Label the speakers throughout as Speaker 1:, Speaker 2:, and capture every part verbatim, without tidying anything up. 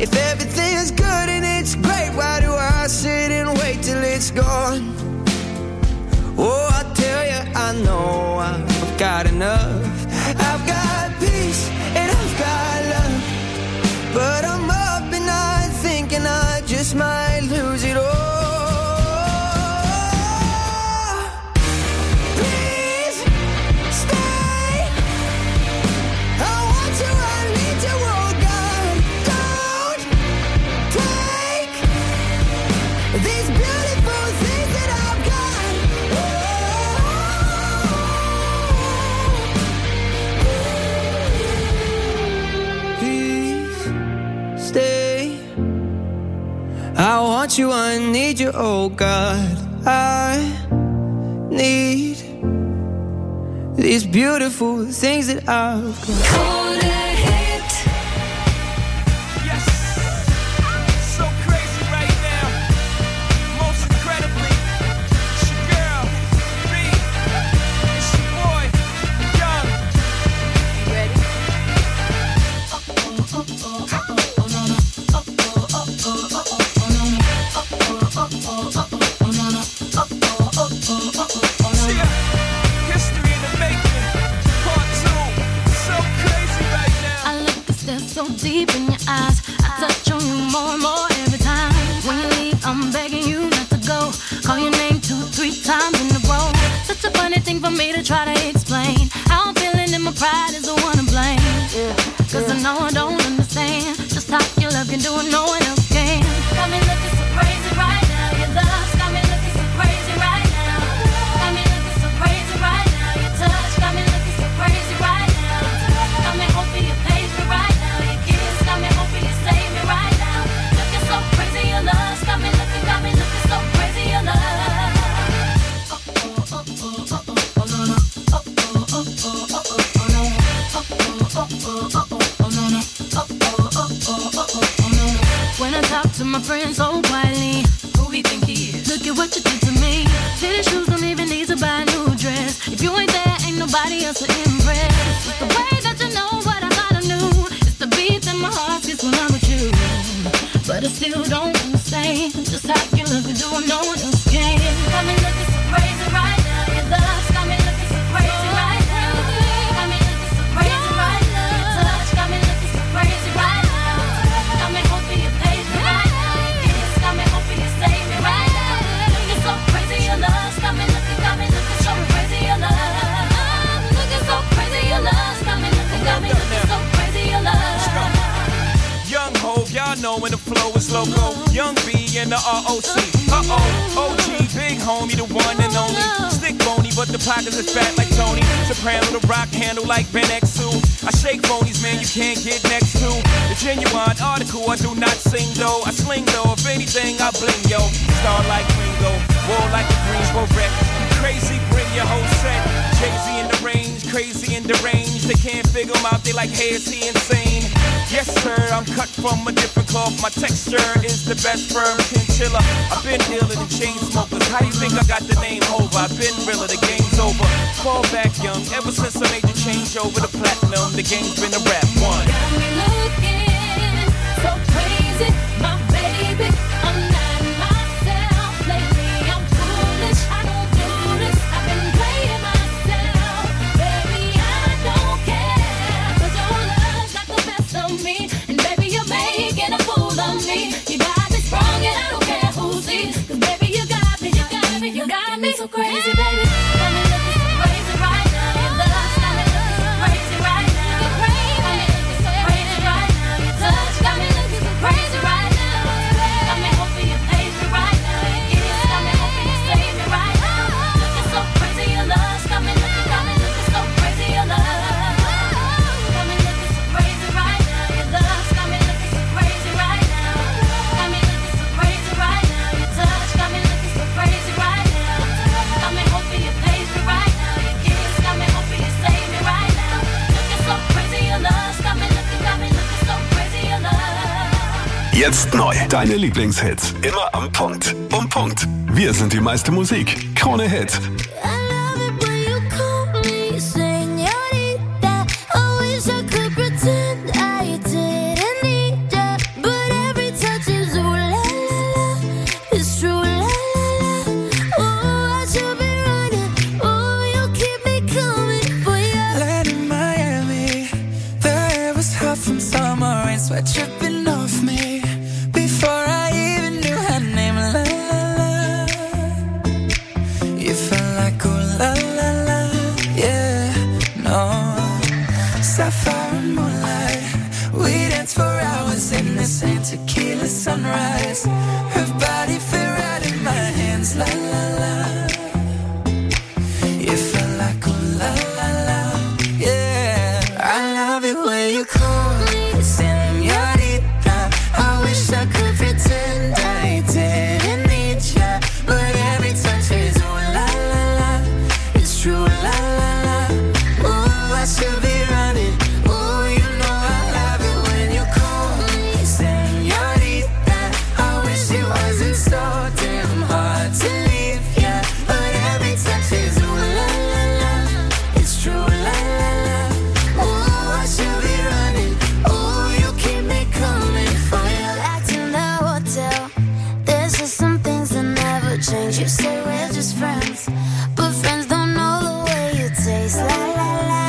Speaker 1: If everything's good and it's great, why do I sit and wait till it's gone? Oh, I tell you, I know I've got enough. I've got peace and I've got love, but I'm up and I'm thinking I just might lose it all. I want you, I need you, oh God. I need these beautiful things that I've got.
Speaker 2: Yes, so crazy right now. Most incredibly, it's your girl, B. It's your boy, Young. You ready?
Speaker 3: So deep in your eyes, I touch on you more and more every time. When you leave, I'm begging you not to go. Call your name two, three times in a row. Such a funny thing for me to try to explain. How I'm feeling and my pride is the one to blame. Cause I know I don't understand just how your love can do it, no one else can. Got me looking so crazy right now. Your love's got me looking so crazy right now. Got me looking so crazy right now. Your touch got me looking so crazy right now. Got me hoping you page me right. Got me hoping you save me right now. Looking so crazy, your love got me looking, got me looking so crazy, your love. Oh oh oh oh oh oh oh no no. Oh oh oh oh oh oh oh no. Oh oh oh oh oh oh no no. Oh oh oh oh oh oh no no. When I talk to my friends so quietly, who he think he is? Look at what you did to me. Fitted shoes don't even need to buy a new dress. If you ain't there, ain't nobody else to impress. It's the way that you know what I thought I knew. The beat in my heart gets when I'm with you, but I still don't understand just how you look and do what no one else can. Got me looking so crazy right now. Your love's got me looking so crazy right now. Got me looking so crazy right now. Your touch got me looking so crazy right now. Got me hoping you page me right now. Your kiss got me hoping you save me right now. Looking so crazy, your love's got me looking, got me looking so crazy, your love. Looking so crazy, your love's got me looking, got me looking so crazy, your love.
Speaker 2: Young Hov, y'all know when the flow is loco. Young B and the R O C. Uh-oh, O G, big homie, the one and only. Stick bony, but the pockets is fat like Tony. Soprano, the rock handle like Ben X two. I shake phonies, man, you can't get next to. The genuine article, I do not sing though. I sling though, if anything, I bling, yo. Star like Ringo, war like a Greensboro wreck. Crazy, bring your whole set. Jay-Z in the range, crazy in the range. They can't figure him out, they like, hey, is he insane? Yes, sir, I'm cut from a different cloth. My texture is the best firm chinchilla. I've been dealer than chain smokers. How do you think I got the name over? I've been realer, the game's over. Fall back young, ever since I made the change over to platinum, the game's been a rap one.
Speaker 3: Got me looking so crazy, my baby. I'm not myself lately. I'm foolish, I don't do this. I've been playing myself, baby. I don't care, 'cause your love got the best of me, and baby you're making a fool of me. You got me sprung, and I don't care who sees, 'cause baby you got me, you got me, you got me so crazy, baby. Got me looking so crazy right now. Your love's got me looking so crazy right now. You're crazy, got me looking so crazy right now. Your touch got me looking so crazy right now. Got me hoping you page me right now. Your kiss got me hoping you save me right now. Looking so crazy, your love's got me looking, got me looking so crazy, your love. Got me looking so crazy right now. Your love's got me looking so crazy right now. Got me looking so crazy right now. Your touch got me looking so crazy right now. Got me hoping you page me right now. Your kiss got me hoping you save me right now. Looking so crazy, your love's got me looking, got me looking so crazy, your love.
Speaker 4: Jetzt neu. Deine Lieblingshits. Immer am Punkt. Um Punkt. Wir sind die meiste Musik. Krone Hit.
Speaker 5: Pretend I didn't need ya, but
Speaker 1: lights were tripping off me before I even knew her name. La la la, you felt like oh la la la, yeah, no. Sapphire and moonlight, we danced for hours in the same tequila sunrise. Her body fit right in my hands, la la la. You felt like oh la la la, yeah. I love it when you call me señorita. I wish I could pretend I didn't need ya, but every touch is oh la la la. It's true, la la la. Ooh, I should be running. Ooh, you know I love it when you call me señorita. I wish it wasn't so damn hard to leave ya, but every touch is ooh la la la. It's true, la la la. Ooh, I should be running. Ooh, you keep me coming for you.
Speaker 3: Back in the hotel, there's just some things that never change. You say we're just friends, but friends don't know the way you taste. La la la.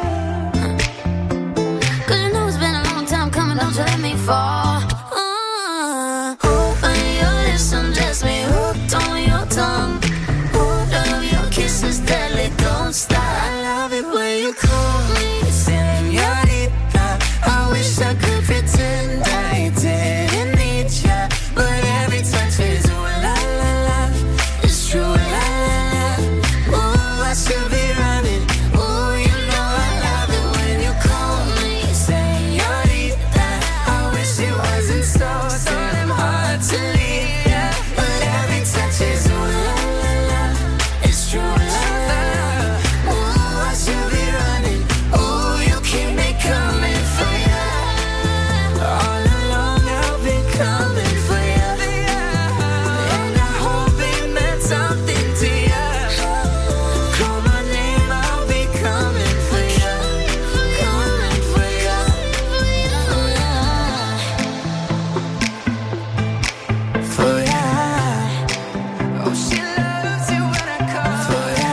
Speaker 3: Cause you know it's been a long time coming, don't you let me fall. Uh, on your lips undress me, hooked on your tongue. Hooked on your kisses, deadly, don't stop.
Speaker 1: I love it when you call me señorita. I wish I could pretend I didn't need ya, but every touch is ooh la la la. It's true, la la la. Ooh, I should be running. Ooh, you know I love it when you call me señorita. I wish it wasn't so so damn hard to leave ya, but every touch is ooh la la la. It's true, la la la. Ooh, I should be running. Ooh, you keep me coming for ya. All along I've been coming for ya, and I hope it meant something to ya. Call my name, I'll be coming for ya, coming for ya. For ya. Oh, she loves it when I call for ya.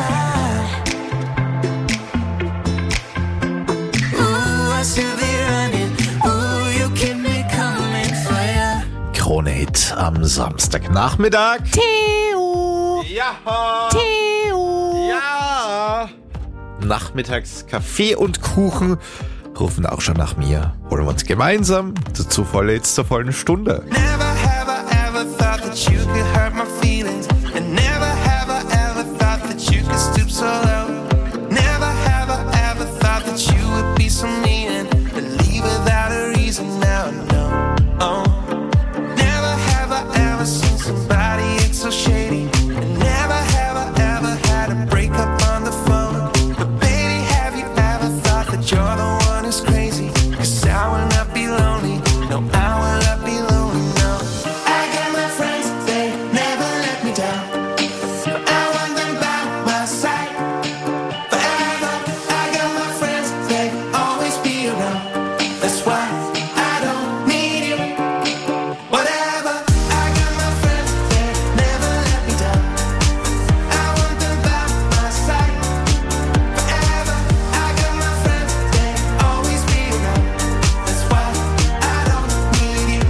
Speaker 1: Ooh, I should be running. Ooh, you keep me coming for ya.
Speaker 5: Krone-Hit am Samstagnachmittag. Theo! Ja! Theo! Ja! Nachmittags Kaffee und Kuchen rufen auch schon nach mir. Holen wir uns gemeinsam dazu voll jetzt zur vollen Stunde.
Speaker 1: Never have I ever thought that you could hurt my feelings, and never have I ever thought that you could stoop so low. Never have I ever thought that you would be so mean and leave without a reason. Now I know. Oh. Never have I ever seen somebody act so shady, and never have I ever had a breakup on the phone. But baby, have you ever thought that you're the one who's crazy? 'Cause I will not be lonely. No, I will not be lonely. No, I got my friends, they never let me down. I want them by my side forever. I got my friends, they always be around. That's why I don't need you. Whatever. I got my friends, they never let me down. I want them by my side forever. I got my friends, they always be around. That's why I don't need you.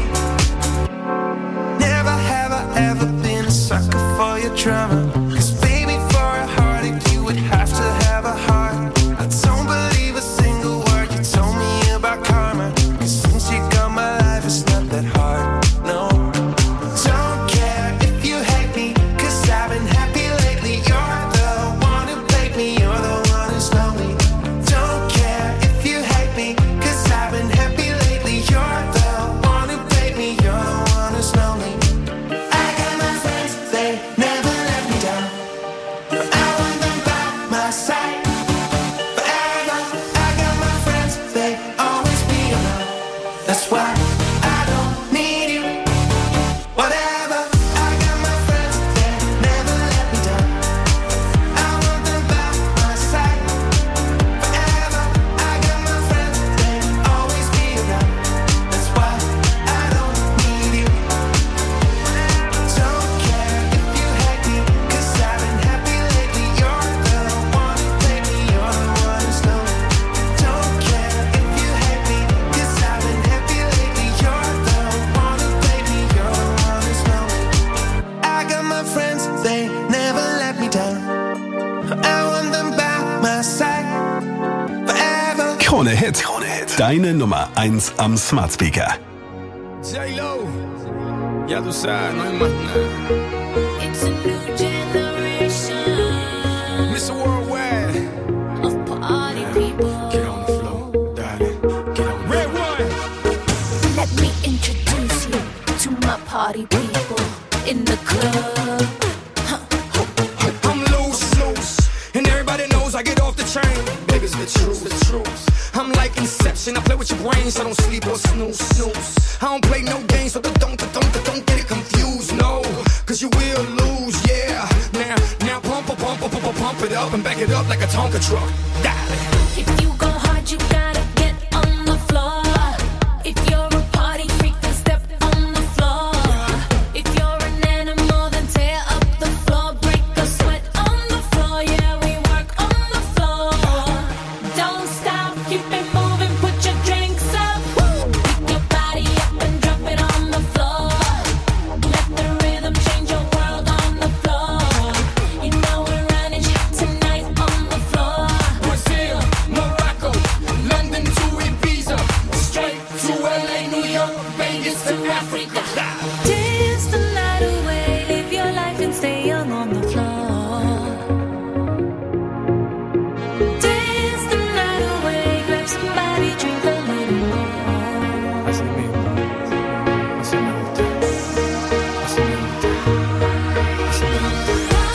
Speaker 1: Never have I ever been a sucker for your drama. 'Cause baby, for a heartache, you would have to have a heart. I don't believe a single word you told me about karma. 'Cause since you got my life, it's not that hard. No. Don't care if you hate me, 'cause I've been happy lately. You're the one who played me, you're the one who's lonely. Don't care if you hate me, 'cause I've been happy lately. You're the one who played me, you're the one who's lonely. I got my friends, they never let me down. I want them by my side forever. I got my friends, they always be around. That's why I don't need you. Whatever. I got my friends, they never let me down. I want them by my side forever. I got my friends, they always be around. That's why I don't need you. Don't care if you hate me, 'cause I've been happy lately. You're the one who played me, you're the one who's lonely. Don't care if you hate me, 'cause I've been happy lately.
Speaker 4: Krone Hit. Krone Hit. Deine Nummer eins am Smart Speaker.
Speaker 1: J-Lo, ya tú sabes, no hay más nada.
Speaker 3: It's a new generation
Speaker 1: Mister Worldwide,
Speaker 3: of party people.
Speaker 1: get on the floor, darling, get on. Red one.
Speaker 3: Let me introduce you to my party people in the club.
Speaker 1: I'm loose, loose, and everybody knows I get off the train. Baby, it's the truth, the truth. I'm like Inception, I play with your brain, so don't sleep or snooze, snooze. I don't play no games, so don't, don't, don't, don't get it confused, no. Cause you will lose, yeah. Now, now pump, pump, pump, pump, pump, pump it up and back it up like a Tonka truck. Darling.
Speaker 3: If you go hard, you gotta get on the floor. If you're a party freak, then step on the floor. If you're an animal, then tear up the floor. Break a sweat on the floor, yeah, we work on the floor. Don't stop, keep it moving, put your drinks up. Pick your body up and drop it on the floor. Let the rhythm change your world on the floor. You know we're running tonight on the floor.
Speaker 1: Brazil, Morocco, London to Ibiza, straight to L A, New York, Vegas to Africa.
Speaker 3: Dance the night away, live your life and stay young on the floor. Dance the night away, grab somebody, drink a little more.
Speaker 1: Así mismo, así me gusta, así me gusta, así me gusta.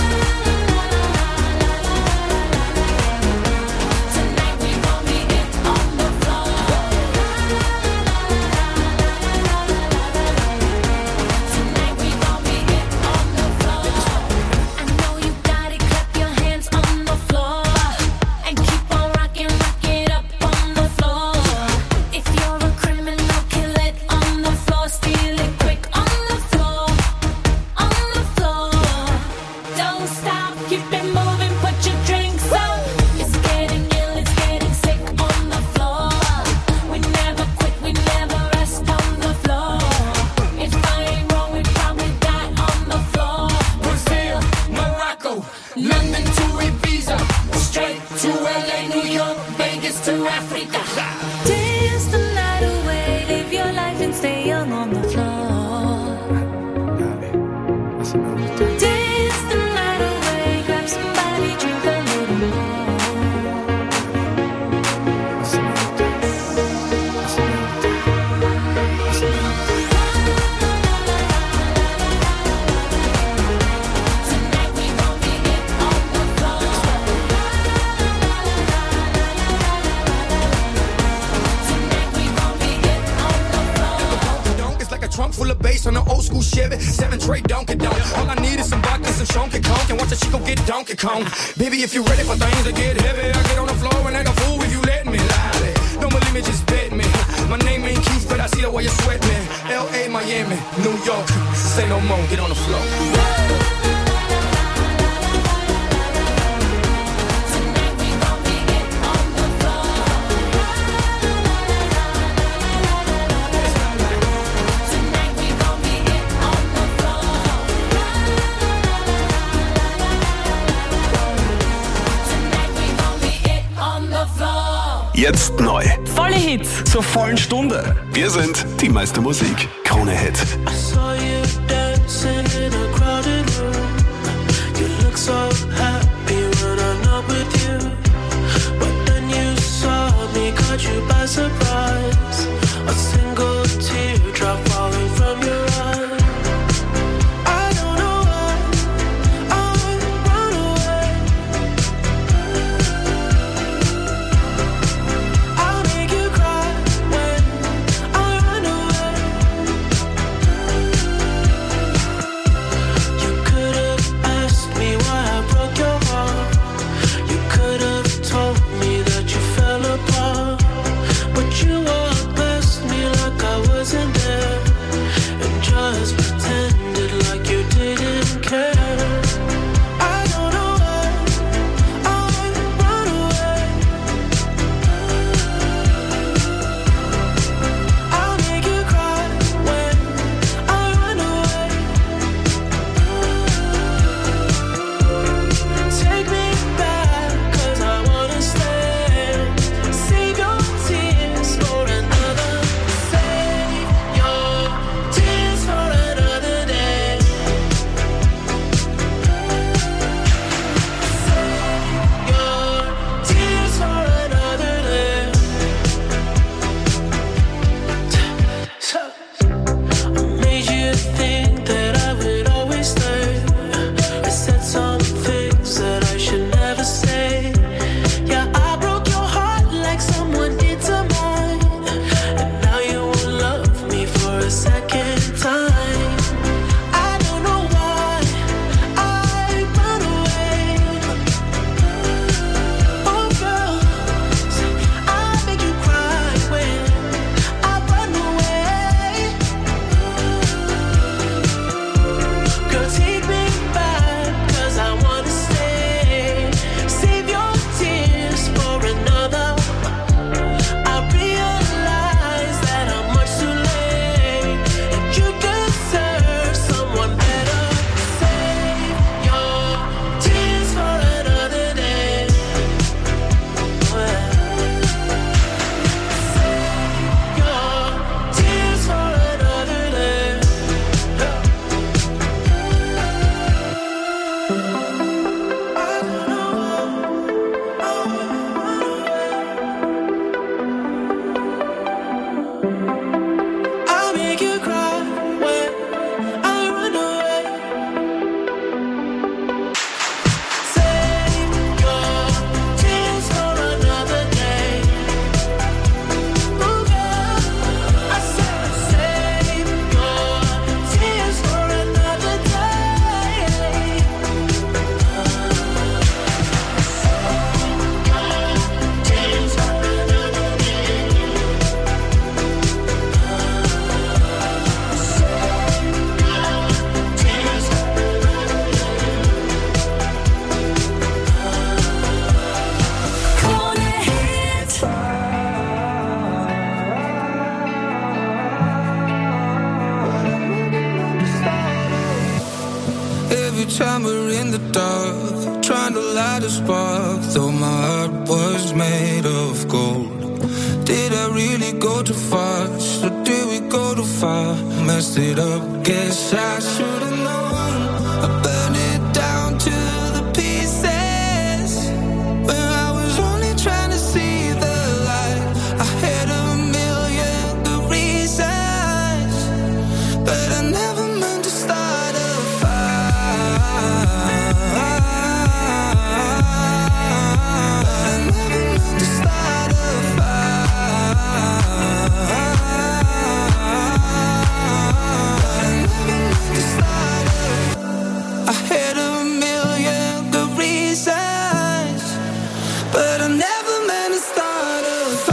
Speaker 3: Tonight we gon' be it on the floor. Tonight we gon' be it on the floor. I know you got it, clap your hands on the floor. And keep on rocking, rock it up on the floor. If you're a criminal, kill it on the floor. Steal it quick on the floor. On the floor. Don't stop, keep it moving, put your drinks up. It's getting ill, it's getting sick on the floor. We never quit, we never rest on the floor. If I ain't wrong, we probably die on the floor.
Speaker 1: Brazil, Morocco, London to Ibiza, straight to L A, New York, Vegas to Africa.
Speaker 3: Dance the night away, live your life and stay young on the floor.
Speaker 1: Dale, así me gusta.
Speaker 3: Dance the night away, grab somebody, drink a little more.
Speaker 1: Así me gusta, así me gusta, así me gusta.
Speaker 3: Tonight we gon' be it on the floor. Tonight we gon' be it on the floor.
Speaker 1: Donk is like a trunk full of bass on an old school Chevy, seven tray Donkey Donk. All I need is some vodka, some Chunky Conk, and watch a chico get Donkey Kong. Baby, if you're ready for things to get heavy, I get on the floor and act a fool if you let me. Lie. Don't believe me, just bet me. My name ain't Keith, but I see the way you sweat me. L A, Miami, New York, say no more, get on the floor.
Speaker 3: Tonight we gon' be it on the floor. Tonight we gon' be it on the floor. Tonight we gon' be it on the floor.
Speaker 4: Jetzt neu.
Speaker 6: Volle Hits zur vollen Stunde.
Speaker 4: Wir sind die meiste Musik. Krone Hit.
Speaker 7: I saw you dancing in a crowded room. You look so happy when I'm not with you. But then you saw me, caught you by surprise. A single teardrop falling from your eye. I don't know why I run away. I'll make you cry when I run away. You could have asked me why I broke your heart. You could have told me that you fell apart. But
Speaker 1: every time we're in the dark, trying to light a spark, though my heart was made of gold. Did I really go too fast, or did we go too far? Messed it up, guess I should've known. I burned it down to the pieces when I was only trying to see the light. I had a million good reasons, but I never meant to start a fire. I never meant to start a I had a million good reasons, but I never meant to start a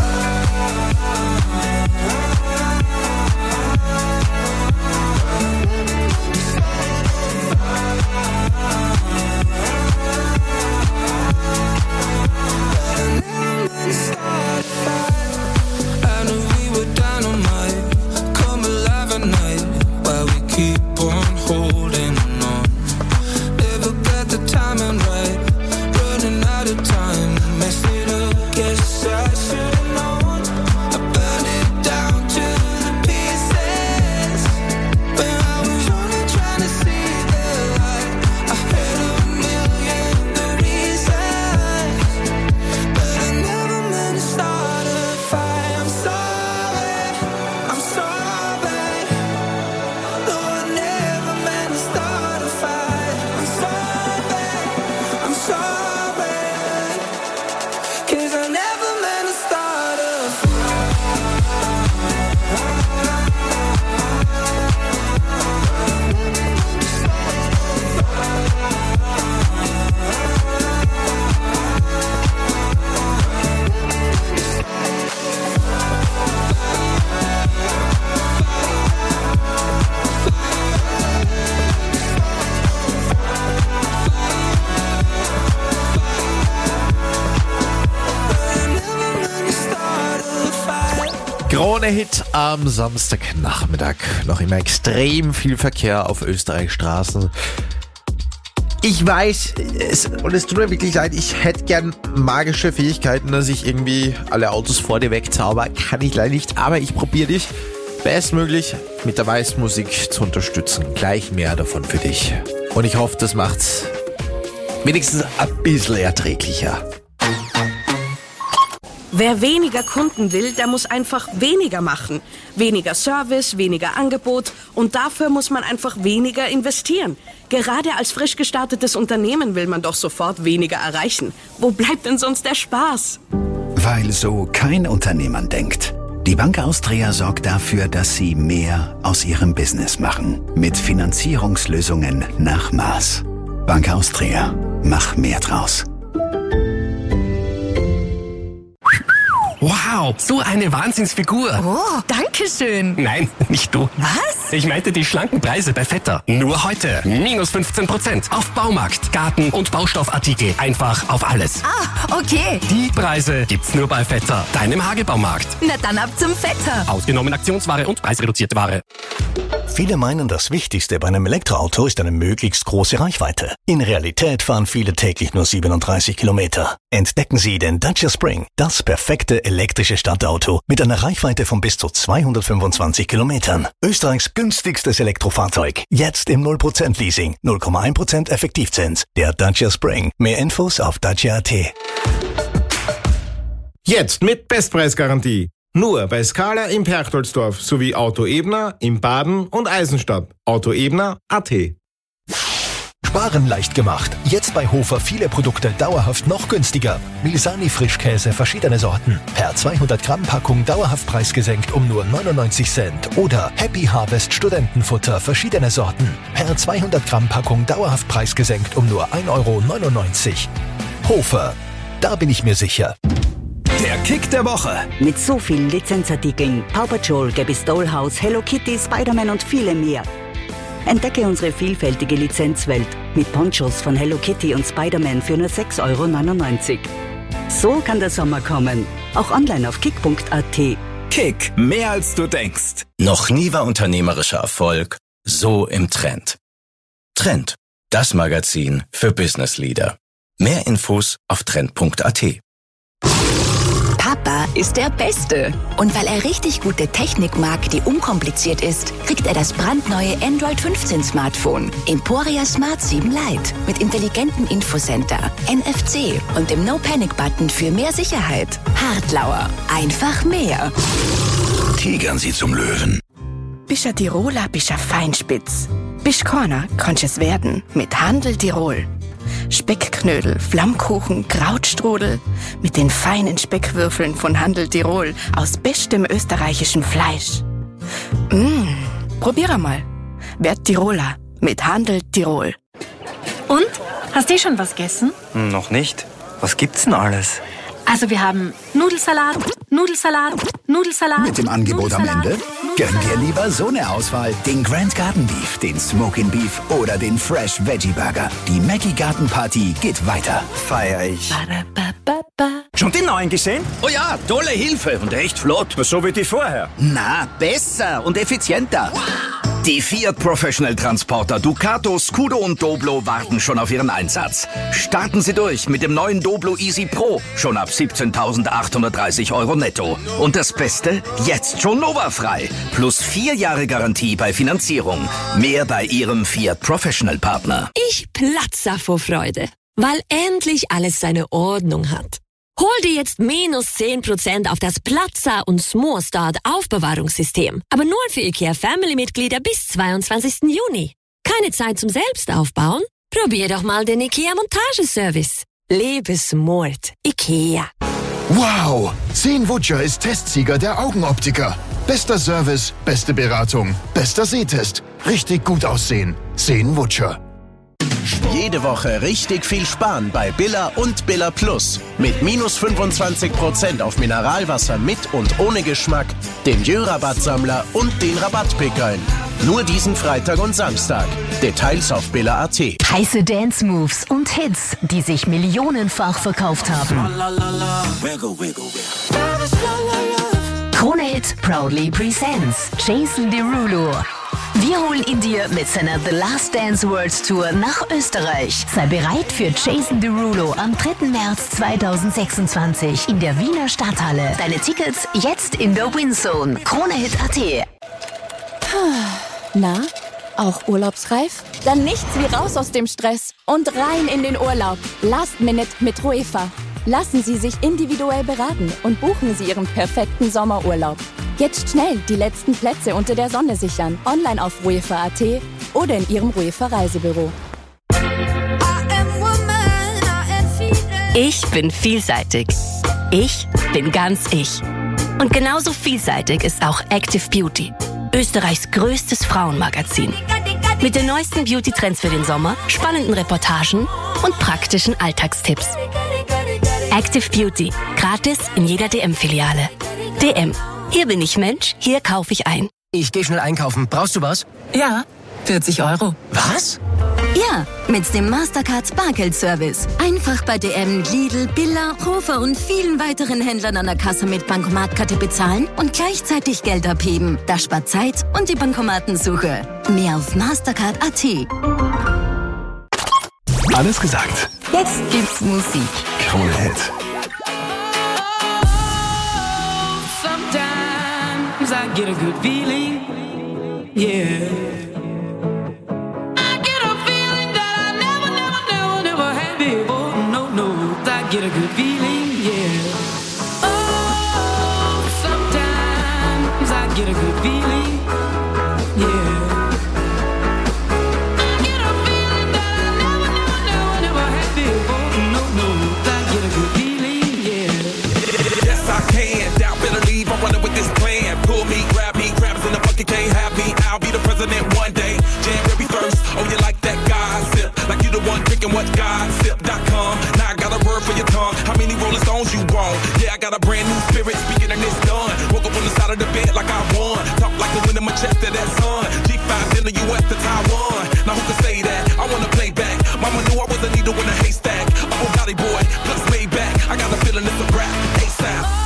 Speaker 1: I knew we were dynamite, come alive at night, while we keep on holding on. Never got the timing right, running out of time, messed it up, guess I should've known. I burned it down to the pieces when I was only trying to see the light. I had a million good reasons, but I never meant to start a fight. I'm sorry, I'm sorry. No, I never meant to start a fight. I'm sorry, I'm sorry, 'cause I never meant to start a
Speaker 5: Krone-Hit am Samstagnachmittag. Noch immer extrem viel Verkehr auf Österreichs Straßen. Ich weiß, es, und es tut mir wirklich leid, ich hätte gern magische Fähigkeiten, dass ich irgendwie alle Autos vor dir wegzauber. Kann ich leider nicht, aber ich probiere dich bestmöglich mit der Weißmusik zu unterstützen. Gleich mehr davon für dich. Und ich hoffe, das macht's wenigstens ein bisschen erträglicher.
Speaker 8: Wer weniger Kunden will, der muss einfach weniger machen. Weniger Service, weniger Angebot und dafür muss man einfach weniger investieren. Gerade als frisch gestartetes Unternehmen will man doch sofort weniger erreichen. Wo bleibt denn sonst der Spaß?
Speaker 9: Weil so kein Unternehmer denkt. Die Bank Austria sorgt dafür, dass Sie mehr aus Ihrem Business machen. Mit Finanzierungslösungen nach Maß. Bank Austria. Mach mehr draus.
Speaker 10: Wow, so eine Wahnsinnsfigur.
Speaker 11: Oh, danke schön.
Speaker 10: Nein, nicht du.
Speaker 11: Was?
Speaker 10: Ich meinte die schlanken Preise bei Vetter. Nur heute. Minus fünfzehn Prozent auf Baumarkt, Garten- und Baustoffartikel. Einfach auf alles.
Speaker 11: Ah, okay.
Speaker 10: Die Preise gibt's nur bei Vetter, deinem Hagebaumarkt.
Speaker 11: Na dann ab zum Vetter.
Speaker 10: Ausgenommen Aktionsware und preisreduzierte Ware.
Speaker 12: Viele meinen, das Wichtigste bei einem Elektroauto ist eine möglichst große Reichweite. In Realität fahren viele täglich nur siebenunddreißig Kilometer. Entdecken Sie den Dacia Spring, das perfekte elektrische Stadtauto mit einer Reichweite von bis zu zweihundertfünfundzwanzig Kilometern. Österreichs günstigstes Elektrofahrzeug. Jetzt im null Prozent Leasing, null Komma eins Prozent Effektivzins. Der Dacia Spring. Mehr Infos auf dacia punkt at.
Speaker 13: Jetzt mit Bestpreisgarantie. Nur bei Scala im Perchtoldsdorf sowie Auto Ebner in Baden und Eisenstadt. Auto Ebner punkt at.
Speaker 14: Sparen leicht gemacht. Jetzt bei Hofer viele Produkte dauerhaft noch günstiger. Milsani Frischkäse verschiedene Sorten. Per zweihundert Gramm Packung dauerhaft preisgesenkt um nur neunundneunzig Cent. Oder Happy Harvest Studentenfutter verschiedene Sorten. Per zweihundert Gramm Packung dauerhaft preisgesenkt um nur ein Euro neunundneunzig. Hofer. Da bin ich mir sicher.
Speaker 15: Der Kick der Woche.
Speaker 16: Mit so vielen Lizenzartikeln, Paw Patrol, Gabby's Dollhouse, Hello Kitty, Spider-Man und viele mehr. Entdecke unsere vielfältige Lizenzwelt mit Ponchos von Hello Kitty und Spider-Man für nur sechs Euro neunundneunzig. So kann der Sommer kommen. Auch online auf kick punkt at.
Speaker 15: Kick, mehr als du denkst.
Speaker 17: Noch nie war unternehmerischer Erfolg so im Trend. Trend. Das Magazin für Business Leader. Mehr Infos auf trend punkt a t.
Speaker 11: Papa ist der Beste. Und weil er richtig gute Technik mag, die unkompliziert ist, kriegt er das brandneue Android fünfzehn Smartphone Emporia Smart sieben Lite mit intelligentem Infocenter, N F C und dem No-Panic-Button für mehr Sicherheit. Hartlauer. Einfach mehr.
Speaker 9: Tigern Sie zum Löwen.
Speaker 18: Bist a Tiroler, bist a Feinspitz. Bist Corner, kannst es werden mit Handel Tirol. Speckknödel, Flammkuchen, Krautstrudel mit den feinen Speckwürfeln von Handel Tirol aus bestem österreichischem Fleisch. Mmh, probier mal. Werd Tiroler mit Handel Tirol.
Speaker 19: Und? Hast du schon was gegessen?
Speaker 20: Noch nicht. Was gibt's denn alles?
Speaker 19: Also wir haben Nudelsalat, Nudelsalat, Nudelsalat.
Speaker 9: Mit dem Angebot am Ende? Gönn dir lieber so eine Auswahl. Den Grand Garden Beef, den Smokin' Beef oder den Fresh Veggie Burger. Die Mackie Garten Party geht weiter.
Speaker 20: Feier ich.
Speaker 21: Schon den neuen gesehen?
Speaker 22: Oh ja, tolle Hilfe und echt flott.
Speaker 21: So wie die vorher.
Speaker 22: Na, besser und effizienter. Die Fiat Professional Transporter Ducato, Scudo und Doblo warten schon auf ihren Einsatz. Starten Sie durch mit dem neuen Doblo Easy Pro, schon ab siebzehntausendachthundertdreißig Euro netto. Und das Beste, jetzt schon Nova frei. Plus vier Jahre Garantie bei Finanzierung. Mehr bei Ihrem Fiat Professional Partner.
Speaker 23: Ich platze vor Freude, weil endlich alles seine Ordnung hat. Hol dir jetzt minus zehn Prozent auf das Platzer und Smallstart Aufbewahrungssystem. Aber nur für IKEA Family-Mitglieder bis zweiundzwanzigsten Juni. Keine Zeit zum Selbstaufbauen? Probier doch mal den IKEA Montageservice. Lebe smart. IKEA.
Speaker 24: Wow! Seenwutscher ist Testsieger der Augenoptiker. Bester Service, beste Beratung, bester Sehtest. Richtig gut aussehen. Seenwutscher.
Speaker 25: Jede Woche richtig viel sparen bei Billa und Billa Plus. Mit minus fünfundzwanzig Prozent auf Mineralwasser mit und ohne Geschmack, dem Jö-Rabattsammler und den Rabattpickeln. Nur diesen Freitag und Samstag. Details auf billa punkt a t.
Speaker 26: Heiße Dance-Moves und Hits, die sich millionenfach verkauft haben. Krone Hit proudly presents Jason Derulo. Wir holen ihn dir mit seiner The Last Dance World Tour nach Österreich. Sei bereit für Jason Derulo am dritten März zweitausendsechsundzwanzig in der Wiener Stadthalle. Deine Tickets jetzt in der Winzone. Kronehit punkt a t.
Speaker 27: Na, auch urlaubsreif? Dann nichts wie raus aus dem Stress und rein in den Urlaub. Last Minute mit Ruefa. Lassen Sie sich individuell beraten und buchen Sie Ihren perfekten Sommerurlaub. Jetzt schnell die letzten Plätze unter der Sonne sichern. Online auf ruefa punkt a t oder in Ihrem Ruefa Reisebüro.
Speaker 26: Ich bin vielseitig. Ich bin ganz ich. Und genauso vielseitig ist auch Active Beauty. Österreichs größtes Frauenmagazin. Mit den neuesten Beauty-Trends für den Sommer, spannenden Reportagen und praktischen Alltagstipps. Active Beauty. Gratis in jeder D M-Filiale. D M. Hier bin ich Mensch, hier kaufe ich ein.
Speaker 28: Ich gehe schnell einkaufen. Brauchst du was?
Speaker 27: Ja, vierzig Euro.
Speaker 28: Was?
Speaker 11: Ja, mit dem Mastercard Bargeldservice. Einfach bei D M, Lidl, Billa, Hofer und vielen weiteren Händlern an der Kasse mit Bankomatkarte bezahlen und gleichzeitig Geld abheben. Das spart Zeit und die Bankomatensuche. Mehr auf mastercard punkt a t.
Speaker 4: Alles gesagt.
Speaker 11: Jetzt gibt's Musik.
Speaker 4: Krone Hit.
Speaker 1: Sometimes I get a good feeling, yeah. I get a feeling that I never, never, never, never had before. No, no, I get a good feeling, yeah. Oh, sometimes I get a good feeling, yeah.
Speaker 2: Running with this plan, pull me, grab me, grabs in the bucket, can't have me. I'll be the president one day. January first, oh you like that gossip? Like you the one drinking what gossip dot com. Now I got a word for your tongue. How many Rolling Stones you want? Yeah, I got a brand new spirit, speaking and it's done. Woke up on the side of the bed like I won. Talk like the wind in my chest to that sun. G five in the U S to Taiwan. Now who can say that? I wanna play back. Mama knew I was a needle in a haystack. Oh, Gotti boy, plus way back. I got a feeling it's a rap. ASAP.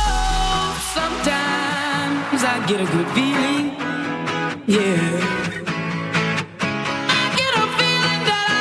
Speaker 1: Sometimes I get a good feeling, yeah. I get a feeling that I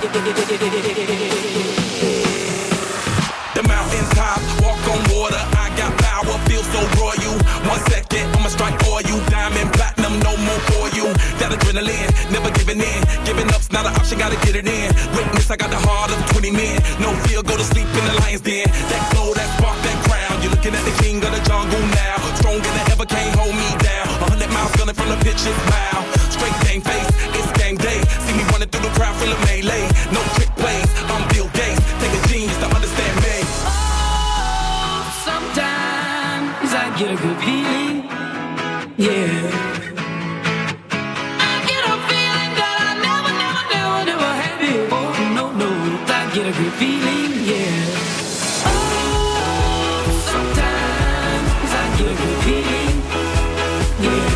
Speaker 2: The mountains top, walk on water. I got power, feel so royal. One second, I'ma strike for you. Diamond, platinum, no more for you. That adrenaline, never giving in. Giving up's not an option, gotta get it in. Witness, I got the heart of twenty men. No fear, go to sleep in the lion's den. That glow, that spark, that crown. You're looking at the king of the jungle now. Stronger than ever, can't hold me down. A hundred miles gunning from the pitch's mile. Straight game face, it's game day. See me running through the crowd full of melee. No trick plays, I'm Bill Gates. Take a genius to understand me.
Speaker 1: Oh, sometimes I get a good feeling, yeah. I get a feeling that I never, never, never, never had before. No, no, I get a good feeling, yeah. Oh, sometimes I get a good feeling, yeah.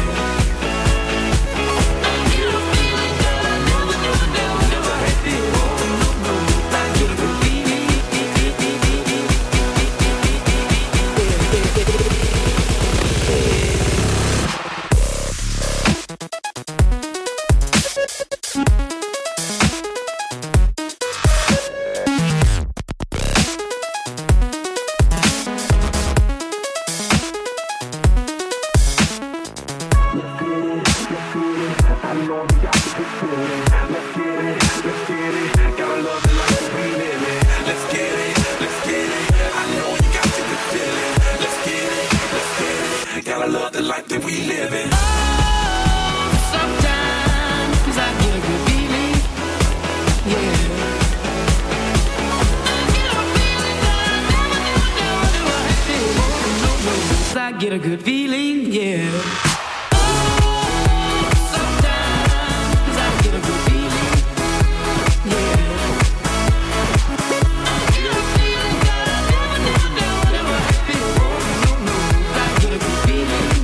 Speaker 1: Get a good feeling, yeah. Sometimes I get a good feeling, yeah. I get a feeling that I never, never, never, never had before. No, no, I get a good feeling,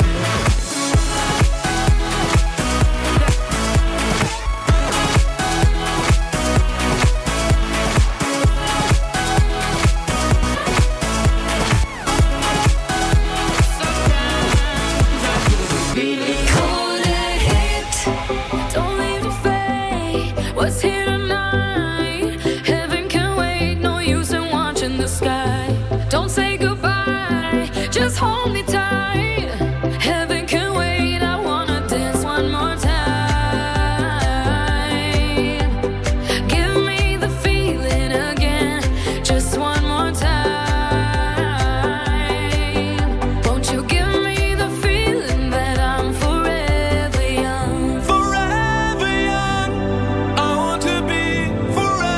Speaker 3: What's here tonight? Heaven can wait, no use in watching the sky. Don't say goodbye, just hold me tight. Heaven can wait, I wanna dance one more time. Give me the feeling again, just one more time. Won't you give me the feeling that I'm forever young?
Speaker 2: Forever young, I want to be forever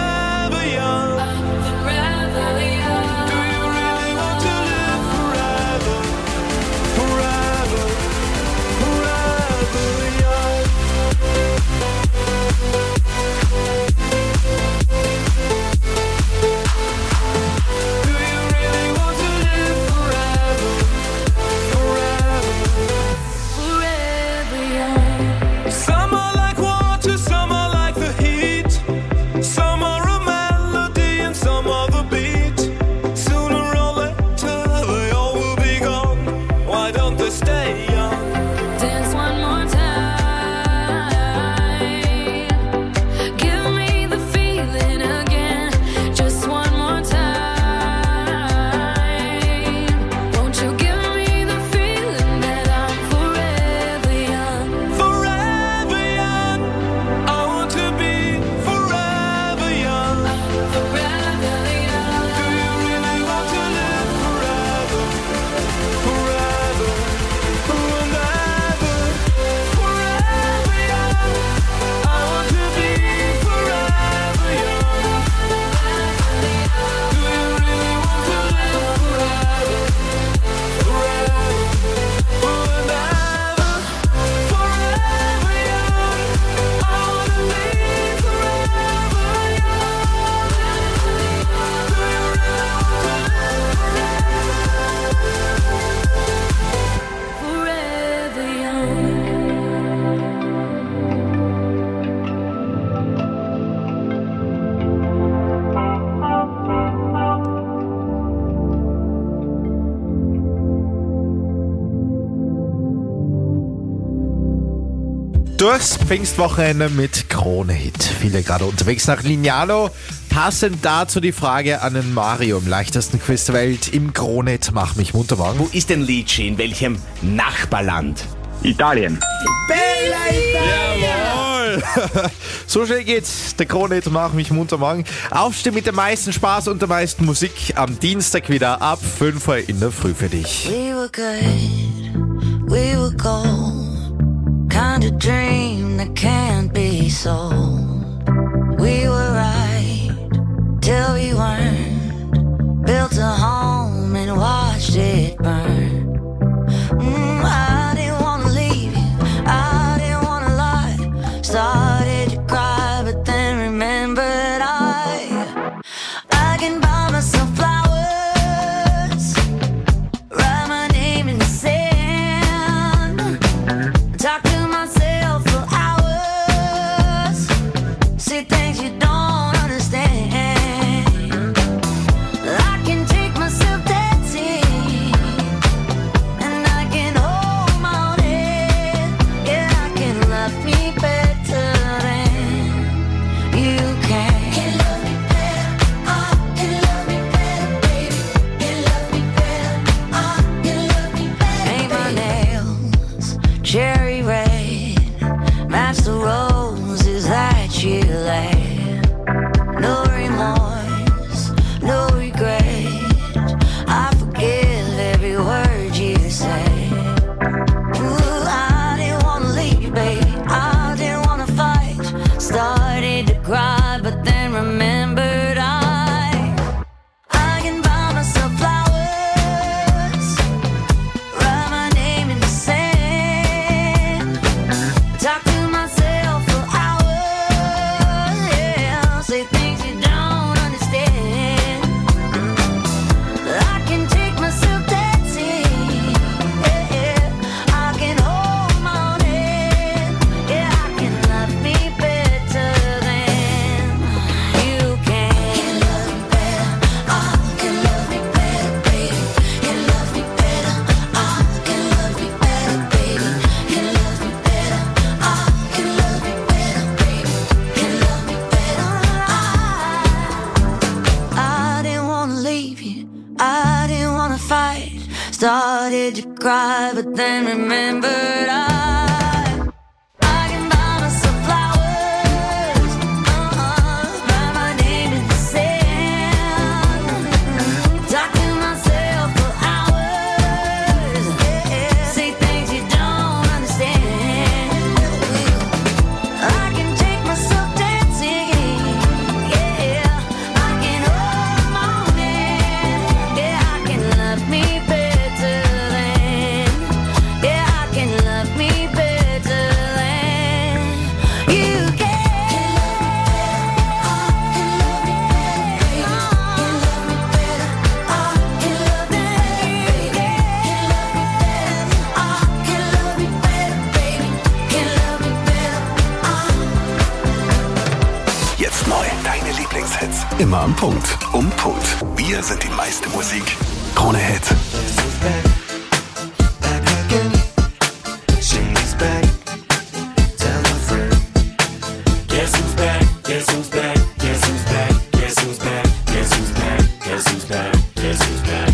Speaker 5: durchs Pfingstwochenende mit Krone-Hit. Viele gerade unterwegs nach Lignano. Passend dazu die Frage an den Mario im leichtesten Quiz der Welt im Krone-Hit. Mach mich munter morgen.
Speaker 15: Wo ist denn Lici? In welchem Nachbarland?
Speaker 6: Italien.
Speaker 5: Jawohl! So schnell geht's. Der Krone-Hit Mach mich munter morgen. Aufstehen mit dem meisten Spaß und der meisten Musik am Dienstag wieder ab fünf Uhr in der Früh für dich.
Speaker 7: We were good, we were gold, kind of dream that can't be sold. We were right till we weren't, built a home and watched it burn. Mm, I didn't wanna leave you, I didn't wanna lie, started to cry but then remembered I I can buy myself flowers, write my name in the sand, talk to myself for hours, say things you don't understand. I can take myself dancing, and I can hold my own head. Yeah, I can love me better than you can. Can love me better, I can love me better, baby. Can love me better, I can love me better. Paint my nails cherry red, match the roses that you laid. No remorse, no regret, I forgive every word you say. Ooh, I didn't wanna leave you, baby, I didn't wanna fight, started to cry but then remembered I I can buy myself flowers, write my name in the sand, talk to myself for hours, yeah, say things you don't understand. I can take myself dancing, yeah, yeah, I can hold my own head, yeah, I can love me better than you can. Can love me better, I can love me better, baby. Can love me better, I can love me better, baby. Can love me better, I can love me better, baby. Can love me better, I I didn't wanna leave you, I didn't wanna fight, started to cry but then remembered I I can buy myself flowers, uh-uh, write my name in the sand, talk to myself for hours, yeah, say things you don't understand. I can take myself dancing, yeah, I can hold my own hand, yeah, I can love me better than, yeah, I can love me better than you can.
Speaker 4: Jetzt neu, deine Lieblingshits. Immer am Punkt. Um Punkt. Wir sind die meiste Musik. Krone-Hit.
Speaker 1: She's back. Tell a friend. Guess who's back? Guess who's back? Guess who's back? Guess who's back? Guess who's back? Guess who's back? Guess who's back?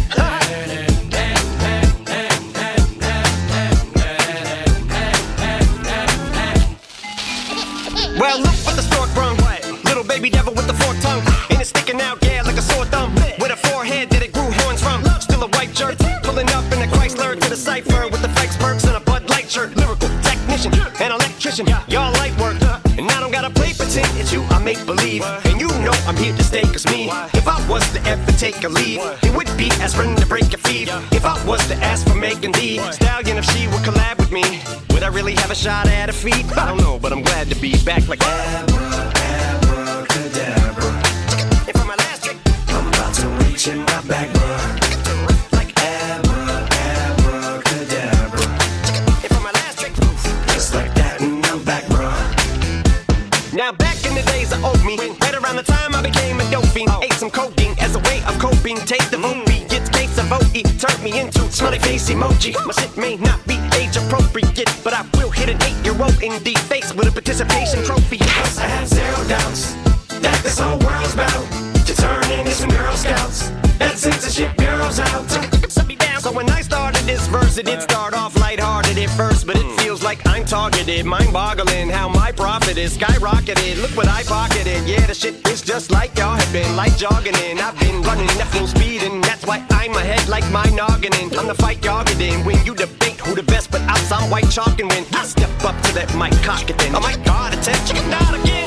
Speaker 8: Well, look what the stork brung. Little baby devil with the forked tongue. And it's sticking out, yeah, like a sore thumb. With a forehead that it grew horns from. Still a white shirt. Pulling up in a Chrysler to the cipher with the Fikes perks and a Bud Light shirt. Lyrical technician, an electrician. Y'all light work. And I don't gotta play pretend. It's you I make believe. And you know I'm here to stay, cause me, if I was to ever take a leave, it would be aspirin to break your feet. If I was to ask for Megan Thee Stallion, if she would collab with me, would I really have a shot at her feet? I don't know, but I'm glad to be back like Abra, abracadabra. And for my last trick, I'm about to reach in my back, bruh. Like Abra, abracadabra. And for my last trick, just like that, and I'm back, bruh. Now back in the days I owed me, right around the time I became a dope fiend, ate some codeine as a way of coping. Take the movie, get case of O E, turned me into smiley face emoji. My shit may not be age appropriate, appropriate, but I will hit an eight-year-old in the face with a participation trophy.
Speaker 1: Cause I have zero doubts that this whole world's about to turn into some Girl Scouts. That censorship bureau's out.
Speaker 8: Set me down. So when I started this verse, it did start off lighthearted at first, but it feels like I'm targeted. Mind-boggling how my profit is skyrocketed. Look what I pocketed. Yeah, the shit is just like y'all have been, like jogging in. I've been running at full speed, and that's why I'm ahead like my noggin in. I'm the fight y'all get in when you debate who the best, but I'll sound white chalk and win. I step up to that mic, cock it then. Oh my God, attempt chicken out again.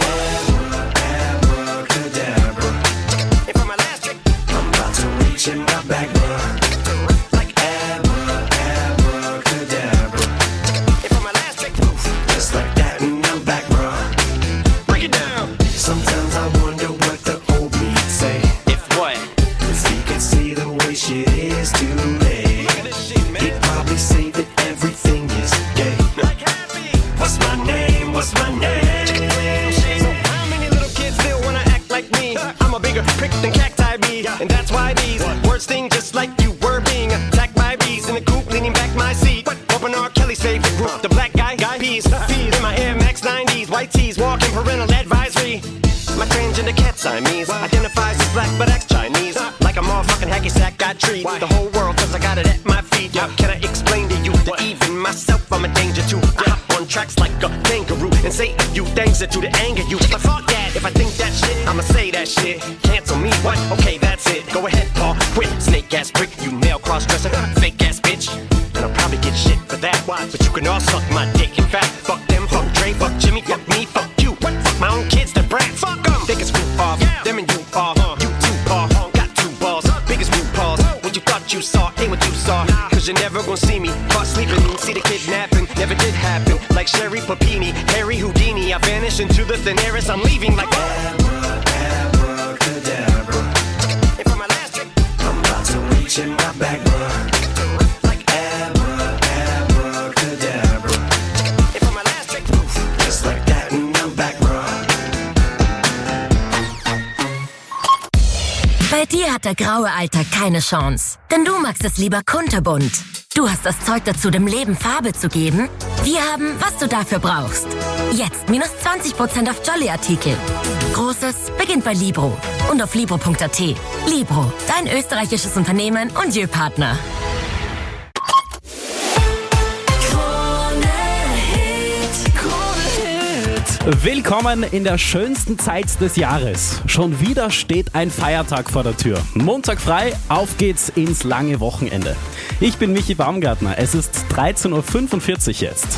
Speaker 1: Abracadabra.
Speaker 8: And for my last trick,
Speaker 1: I'm about to reach in my back, bruh.
Speaker 8: like
Speaker 1: Abra, abracadabra.
Speaker 8: and for my last trick,
Speaker 1: Just like that, and I'm back, bruh.
Speaker 8: break it down.
Speaker 1: Sometimes I wonder what the old me'd say.
Speaker 8: If what?
Speaker 1: If he could see the way shit is today,
Speaker 8: Look at this shit, man.
Speaker 1: he'd probably say that everything is gay.
Speaker 8: Like happy.
Speaker 1: What's my name? What's my name?
Speaker 8: So how many little kids still wanna act like me? I'm a bigger prick than cacti bee, and that's why these words sting just like you were being attacked by bees in the coop, leaning back my seat. Open R. Kelly's favorite group, the black guy, guy peas, peas in my Air Max nineties, white tees, walking parental advisory. My transgender cat Siamese identifies as black but acts Chinese. Like a motherfucking hacky sack, got treat the whole world cause I got it at my feet. How can I explain to you that even myself I'm a danger to? I hop on tracks like a kangaroo and say a few things that do to anger you. But fuck that, if I think that shit, I'ma say that shit. Cancel me, what? Okay, that's it. Go ahead, Paul, quit. Snake ass prick, you male cross-dresser, fake ass bitch. And I'll probably get shit for that. But you can all suck my dick. In fact, fuck them, fuck Dre, fuck Jimmy, fuck me, fuck you. What? Fuck my own kids, they're brats. Fuck them. They can screw off. Them and you are. You too, Paul. Got two balls. Biggest root balls. What you thought you saw ain't what you saw. Cause you're never gonna see me caught sleeping. See the kidnapping. Never did happen. Like Sherry Papini, Harry Houdini. I vanish into the thin air as I'm leaving like
Speaker 1: Abra, abracadabra.
Speaker 8: And for my last trick,
Speaker 1: I'm about to reach in my back, bruh.
Speaker 8: like
Speaker 1: Abra, abracadabra.
Speaker 8: and for my last trick,
Speaker 1: Just like that, and I'm back, bruh.
Speaker 26: Bei dir hat der graue Alltag keine Chance, denn du magst es lieber kunterbunt. Du hast das Zeug dazu, dem Leben Farbe zu geben. Wir haben, was du dafür brauchst. Jetzt minus zwanzig Prozent auf Jolly-Artikel. Großes beginnt bei Libro und auf libro punkt at. Libro, dein österreichisches Unternehmen und Jö-Partner.
Speaker 6: Willkommen in der schönsten Zeit des Jahres. Schon wieder steht ein Feiertag vor der Tür. Montag frei, auf geht's ins lange Wochenende. Ich bin Michi Baumgartner, es ist dreizehn Uhr fünfundvierzig jetzt.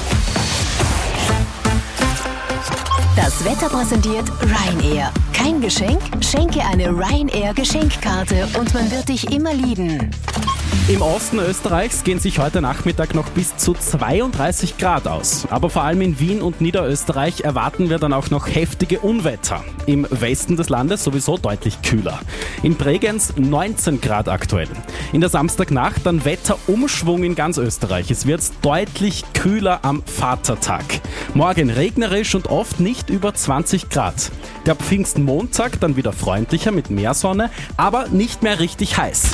Speaker 11: Das Wetter präsentiert Ryanair. Kein Geschenk? Schenke eine Ryanair-Geschenkkarte und man wird dich immer lieben.
Speaker 6: Im Osten Österreichs gehen sich heute Nachmittag noch bis zu zweiunddreißig Grad aus. Aber vor allem in Wien und Niederösterreich erwarten wir dann auch noch heftige Unwetter. Im Westen des Landes sowieso deutlich kühler. In Bregenz neunzehn Grad aktuell. In der Samstagnacht dann Wetterumschwung in ganz Österreich. Es wird deutlich kühler am Vatertag. Morgen regnerisch und oft nicht über zwanzig Grad. Der Pfingstmontag dann wieder freundlicher mit mehr Sonne, aber nicht mehr richtig heiß.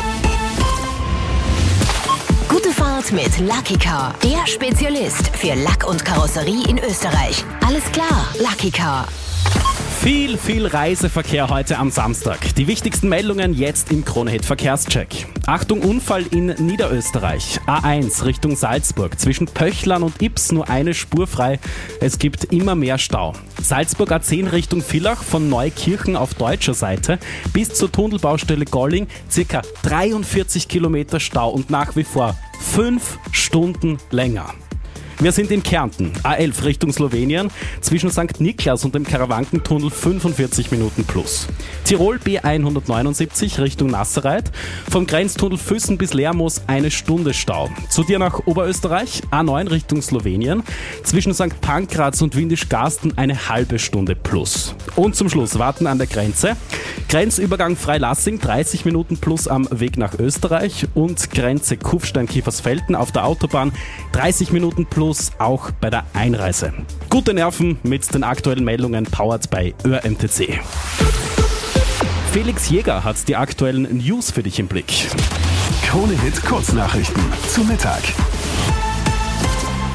Speaker 11: Gute Fahrt mit Lucky Car, der Spezialist für Lack und Karosserie in Österreich. Alles klar, Lucky Car.
Speaker 6: Viel, viel Reiseverkehr heute am Samstag. Die wichtigsten Meldungen jetzt im Krone-Hit Verkehrscheck. Achtung, Unfall in Niederösterreich. A eins Richtung Salzburg. Zwischen Pöchlern und Ips nur eine Spur frei. Es gibt immer mehr Stau. Salzburg A zehn Richtung Villach von Neukirchen auf deutscher Seite bis zur Tunnelbaustelle Golling. Circa dreiundvierzig Kilometer Stau und nach wie vor fünf Stunden länger. Wir sind in Kärnten, A elf Richtung Slowenien, zwischen Sankt Niklas und dem Karawankentunnel fünfundvierzig Minuten plus. Tirol B hundertneunundsiebzig Richtung Nasserreit, vom Grenztunnel Füssen bis Lermoos eine Stunde Stau. Zu dir nach Oberösterreich, A neun Richtung Slowenien, zwischen Sankt Pankraz und Windischgarsten eine halbe Stunde plus. Und zum Schluss warten an der Grenze, Grenzübergang Freilassing dreißig Minuten plus am Weg nach Österreich und Grenze Kufstein-Kiefersfelden auf der Autobahn dreißig Minuten plus auch bei der Einreise. Gute Nerven mit den aktuellen Meldungen powered by Ö M T C. Felix Jäger hat die aktuellen News für dich im Blick.
Speaker 4: Krone-Hit Kurznachrichten zum Mittag.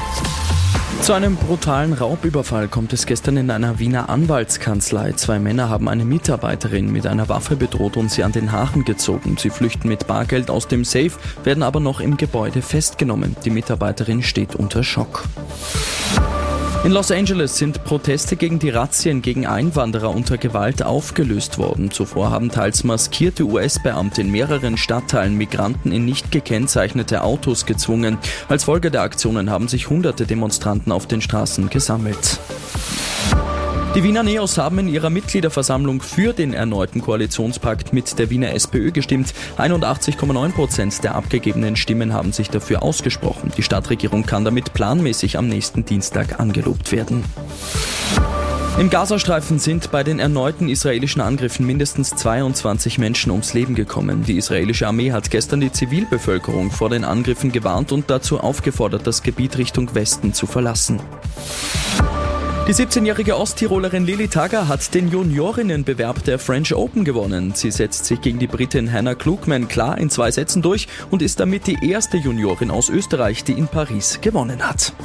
Speaker 10: Zu einem brutalen Raubüberfall kommt es gestern in einer Wiener Anwaltskanzlei. Zwei Männer haben eine Mitarbeiterin mit einer Waffe bedroht und sie an den Haaren gezogen. Sie flüchten mit Bargeld aus dem Safe, werden aber noch im Gebäude festgenommen. Die Mitarbeiterin steht unter Schock. In Los Angeles sind Proteste gegen die Razzien gegen Einwanderer unter Gewalt aufgelöst worden. Zuvor haben teils maskierte U S-Beamte in mehreren Stadtteilen Migranten in nicht gekennzeichnete Autos gezwungen. Als Folge der Aktionen haben sich hunderte Demonstranten auf den Straßen gesammelt. Die Wiener Neos haben in ihrer Mitgliederversammlung für den erneuten Koalitionspakt mit der Wiener SPÖ gestimmt. einundachtzig Komma neun Prozent der abgegebenen Stimmen haben sich dafür ausgesprochen. Die Stadtregierung kann damit planmäßig am nächsten Dienstag angelobt werden. Im Gazastreifen sind bei den erneuten israelischen Angriffen mindestens zweiundzwanzig Menschen ums Leben gekommen. Die israelische Armee hat gestern die Zivilbevölkerung vor den Angriffen gewarnt und dazu aufgefordert, das Gebiet Richtung Westen zu verlassen. Die siebzehnjährige Osttirolerin Lili Tagger hat den Juniorinnenbewerb der French Open gewonnen. Sie setzt sich gegen die Britin Hannah Klugman klar in zwei Sätzen durch und ist damit die erste Juniorin aus Österreich, die in Paris gewonnen hat.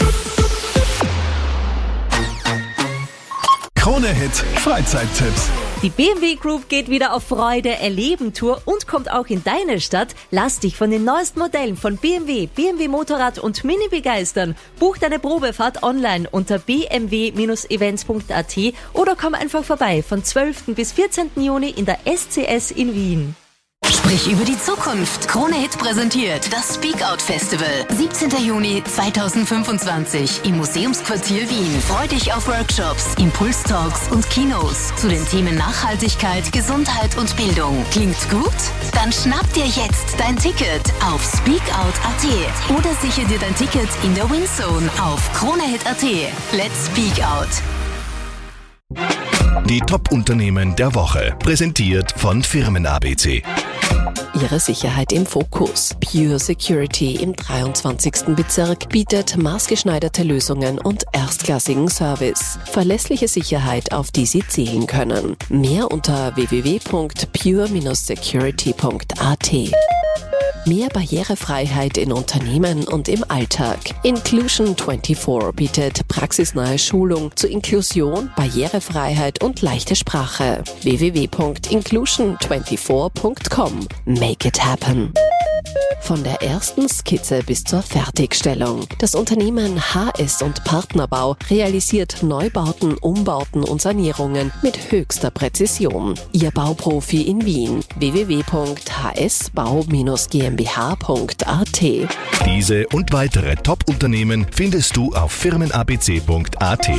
Speaker 4: Krone-Hit Freizeittipps.
Speaker 12: Die B M W Group geht wieder auf Freude-Erleben-Tour und kommt auch in deine Stadt. Lass dich von den neuesten Modellen von B M W, B M W Motorrad und Mini begeistern. Buch deine Probefahrt online unter b m w Bindestrich events Punkt a t oder komm einfach vorbei von zwölften bis vierzehnten Juni in der S C S in Wien.
Speaker 11: Sprich über die Zukunft. Krone Hit präsentiert das Speak Out Festival. siebzehnten Juni zweitausendfünfundzwanzig im Museumsquartier Wien. Freu dich auf Workshops, Impulstalks und Kinos zu den Themen Nachhaltigkeit, Gesundheit und Bildung. Klingt gut? Dann schnapp dir jetzt dein Ticket auf speakout Punkt a t oder sichere dir dein Ticket in der Windzone auf kronehit Punkt a t. Let's Speak Out.
Speaker 4: Die Top-Unternehmen der Woche, präsentiert von Firmen A B C.
Speaker 13: Ihre Sicherheit im Fokus. Pure Security im dreiundzwanzigsten Bezirk bietet maßgeschneiderte Lösungen und erstklassigen Service. Verlässliche Sicherheit, auf die Sie zählen können. Mehr unter w w w Punkt pure Security Punkt a t. Mehr Barrierefreiheit in Unternehmen und im Alltag. Inclusion vierundzwanzig bietet praxisnahe Schulung zu Inklusion, Barrierefreiheit und leichte Sprache. w w w Punkt inclusion vierundzwanzig Punkt com. Make it happen. Von der ersten Skizze bis zur Fertigstellung. Das Unternehmen H S und Partnerbau realisiert Neubauten, Umbauten und Sanierungen mit höchster Präzision. Ihr Bauprofi in Wien. w w w Punkt h s bau Bindestrich g m b h Punkt a t.
Speaker 4: Diese und weitere Top-Unternehmen findest du auf firmen a b c Punkt a t.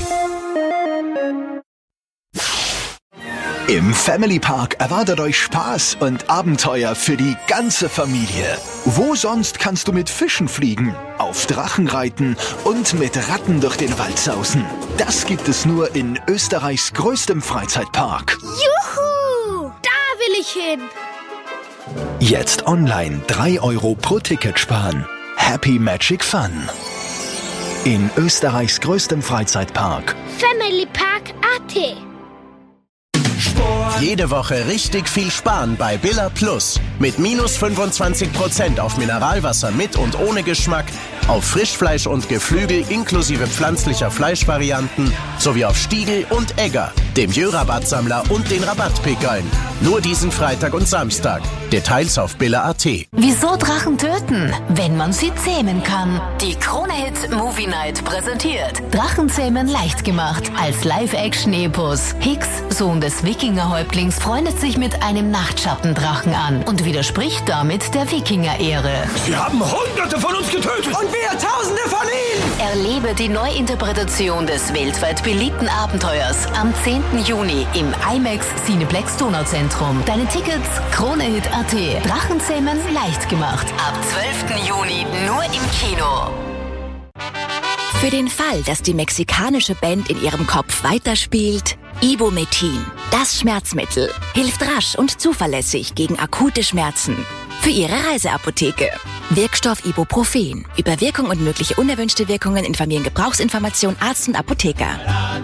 Speaker 22: Im Family Park erwartet euch Spaß und Abenteuer für die ganze Familie. Wo sonst kannst du mit Fischen fliegen, auf Drachen reiten und mit Ratten durch den Wald sausen? Das gibt es nur in Österreichs größtem Freizeitpark.
Speaker 14: Juhu! Da will ich hin!
Speaker 22: Jetzt online drei Euro pro Ticket sparen. Happy Magic Fun. In Österreichs größtem Freizeitpark.
Speaker 14: Family Park A T.
Speaker 25: Jede Woche richtig viel sparen bei Billa Plus. Mit minus fünfundzwanzig Prozent auf Mineralwasser mit und ohne Geschmack, auf Frischfleisch und Geflügel inklusive pflanzlicher Fleischvarianten sowie auf Stiegel und Egger, dem Jö-Rabattsammler und den Rabattpickeln. Nur diesen Freitag und Samstag. Details auf billa Punkt a t.
Speaker 11: Wieso Drachen töten, wenn man sie zähmen kann? Die Krone Hit Movie Night präsentiert Drachenzähmen leicht gemacht als Live-Action-Epos. Hicks, Sohn des Wikingerhäuptlings, freundet sich mit einem Nachtschattendrachen an und widerspricht damit der Wikinger-Ehre.
Speaker 21: Sie haben Hunderte von uns getötet! Und wir Tausende von ihnen!
Speaker 11: Erlebe die Neuinterpretation des weltweit beliebten Abenteuers am zehnten Juni im IMAX Cineplex Donauzentrum. Deine Tickets kronehit Punkt a t. Drachenzähmen leicht gemacht. Ab zwölften Juni nur im Kino.
Speaker 26: Für den Fall, dass die mexikanische Band in ihrem Kopf weiterspielt, Ibumetin, das Schmerzmittel, hilft rasch und zuverlässig gegen akute Schmerzen. Für Ihre Reiseapotheke. Wirkstoff Ibuprofen. Über Wirkung und mögliche unerwünschte Wirkungen informieren Gebrauchsinformation Arzt und Apotheker.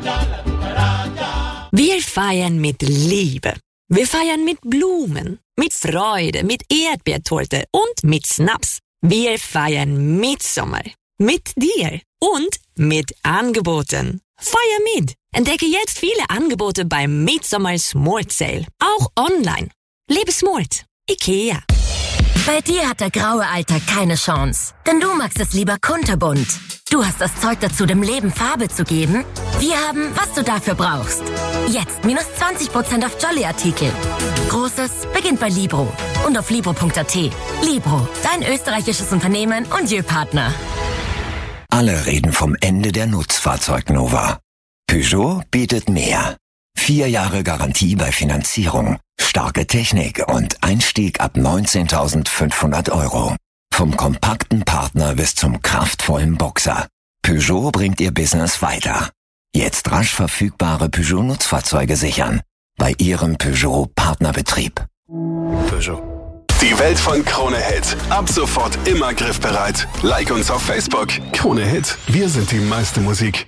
Speaker 23: Wir feiern mit Liebe. Wir feiern mit Blumen, mit Freude, mit Erdbeertorte und mit Schnaps. Wir feiern Mitsommer. Mit dir. Und mit Angeboten. Feier mit! Entdecke jetzt viele Angebote beim Mitsommer Smart Sale. Auch online. Lebe smart. IKEA.
Speaker 26: Bei dir hat der graue Alltag keine Chance, denn du magst es lieber kunterbunt. Du hast das Zeug dazu, dem Leben Farbe zu geben? Wir haben, was du dafür brauchst. Jetzt minus zwanzig Prozent auf Jolly-Artikel. Großes beginnt bei Libro und auf libro punkt at. Libro, dein österreichisches Unternehmen und Jö-Partner.
Speaker 9: Alle reden vom Ende der Nutzfahrzeugnova. Peugeot bietet mehr. Vier Jahre Garantie bei Finanzierung, starke Technik und Einstieg ab neunzehntausendfünfhundert Euro. Vom kompakten Partner bis zum kraftvollen Boxer. Peugeot bringt Ihr Business weiter. Jetzt rasch verfügbare Peugeot-Nutzfahrzeuge sichern. Bei Ihrem Peugeot-Partnerbetrieb.
Speaker 4: Peugeot. Die Welt von Krone Hit. Ab sofort immer griffbereit. Like uns auf Facebook. Krone Hit. Wir sind die meiste Musik.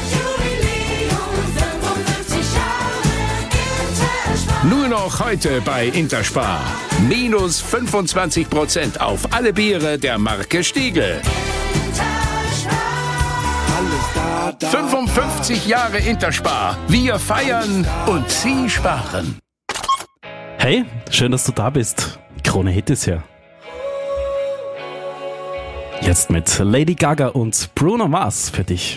Speaker 16: Nur noch heute bei Interspar. Minus fünfundzwanzig Prozent auf alle Biere der Marke Stiegl. fünfundfünfzig Jahre Interspar. Wir feiern und Sie sparen.
Speaker 6: Hey, schön, dass du da bist. Krone Hit ist hier. Jetzt mit Lady Gaga und Bruno Mars für dich.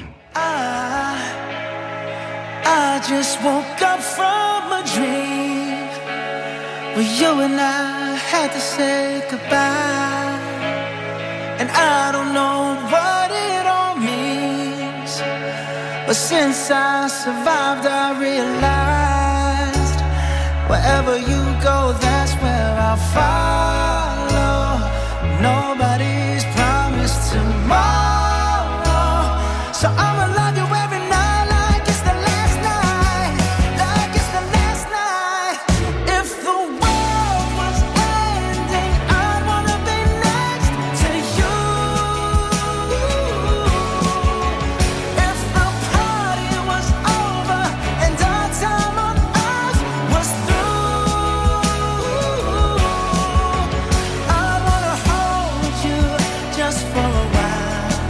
Speaker 1: I just woke up from a dream where you and I had to say goodbye. And I don't know what it all means, but since I survived I realized wherever you go, that's where I'll follow. Nobody's promised tomorrow, so I'ma love you every night like it's the last night, like it's the last night. If the world was ending, I'd wanna be next to you. If the party was over and our time on earth was through, I'd wanna hold you just for a while.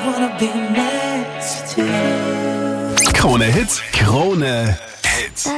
Speaker 1: wanna be next to you.
Speaker 4: Krone Hits, Krone Hits.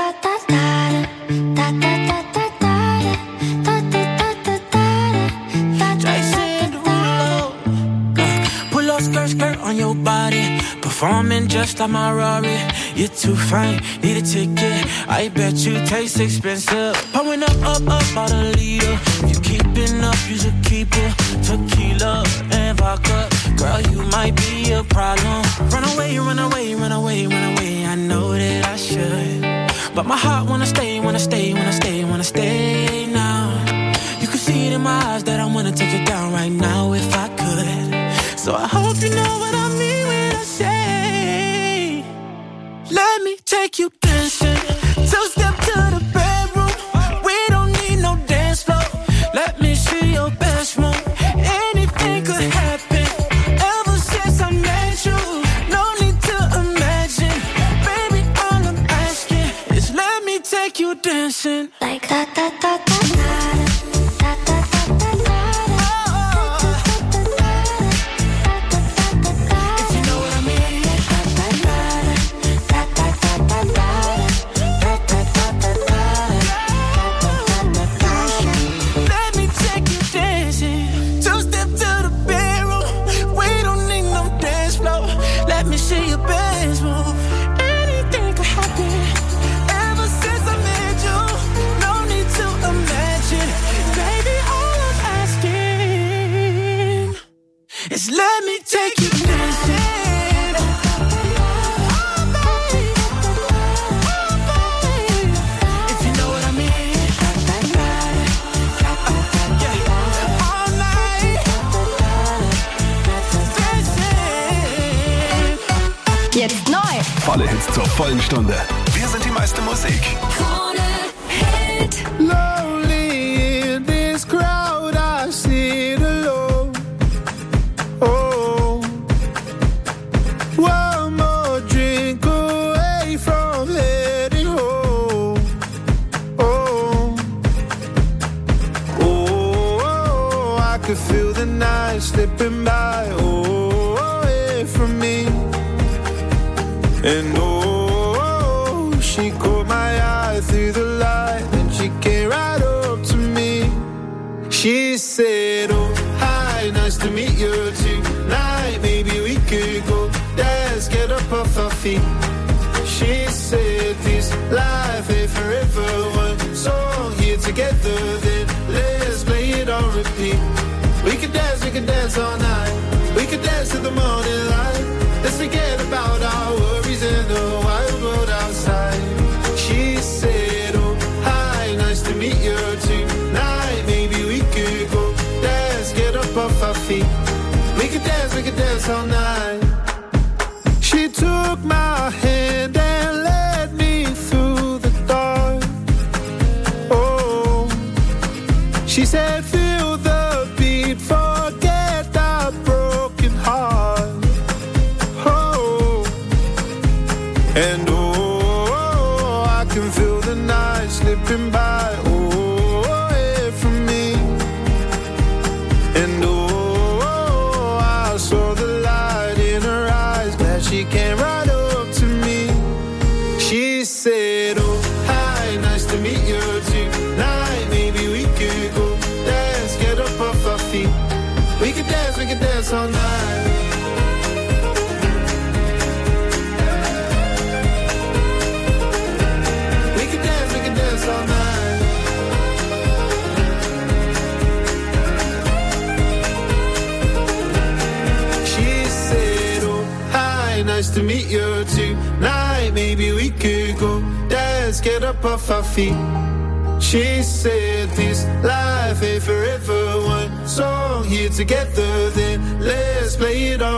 Speaker 1: Pull up skirt, skirt on your body. Performing just like my Rari. You're too fine, need a ticket. I bet you taste expensive. Pouring up, up, up, out a liter. If you keeping up, you should keep it. Tequila and vodka. Girl, you might be a problem. Run away, run away, run away, run away. I know that I should, but my heart wanna stay, wanna stay, wanna stay, wanna stay now. You can see it in my eyes that I wanna take it down right now if I could. So I hope you know what I mean when I say, let me take you dancing. Two step to the bedroom. We don't need no dance floor. Let me see your best move. Anything could happen. Ever since I met you, no need to imagine. Baby, all I'm asking is let me take you dancing. Like da da da da da. Let me take you dancing. If you know what I mean. All night.
Speaker 11: Jetzt neu.
Speaker 4: Volle Hits zur vollen Stunde. Wir sind die meiste Musik.
Speaker 7: Krone Hit.
Speaker 3: Lonely in this crowd, I sit alone. Oh, one more drink away from heading home. Oh, oh, I could feel the night slipping by. Oh, away from me. And oh, she caught my eye through the light, and she came right up to me. She said, oh, hi, nice to meet you tonight. Maybe we could go dance, get up off our feet. She said, this life ain't forever. One song here together, then let's play it on repeat. We could dance, we could dance all night. We could dance to the morning light. Let's forget about our worries in the wild world outside. She said, oh, hi, nice to meet you tonight. Maybe we could go dance, get up off our feet. We could dance, we could dance all night. She took my hand and led me through the dark. Oh, she said, feel the beat, forget that broken heart. Oh, and oh, I can feel the night slipping by. Oh, away from me. And oh, I saw the light in her eyes. Glad she came right up to me. She said, oh, hi, nice to meet you tonight. Maybe we could go dance, get up off our feet. We could dance, we could dance all night. We could dance, we could dance all night. She said, oh, hi, nice to meet you tonight. Maybe we could go dance, get up off our feet. She said, this life ain't forever. One song here together, then let's play it on